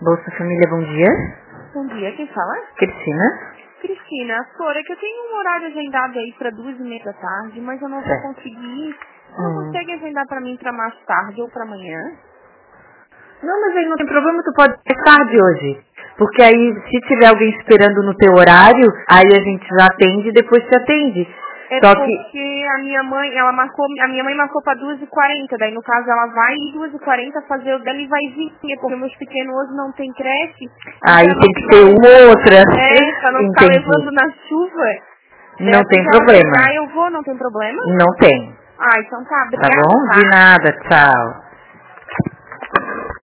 Bolsa Família, bom dia. Bom dia, quem fala? Cristina. Cristina, Flora, que eu tenho um horário agendado aí para 2h30 da tarde, mas eu não vou conseguir ir. Não consegue agendar para mim para mais tarde ou para amanhã? Não, mas aí não tem problema, tu pode ser tarde hoje. Porque aí, se tiver alguém esperando no teu horário, aí a gente já atende e depois te atende. É Só porque que... a minha mãe marcou para 2h40, daí no caso ela vai 2h40 fazer o dela e vai vir, porque meus pequenos hoje não tem creche. Aí tem que ter uma ou outra. Pra não ficar levando na chuva. Não tem Se ela problema. chegar, eu vou, não tem problema? Não tem. Ah, então tá, Tá obrigada. bom? De nada, tchau.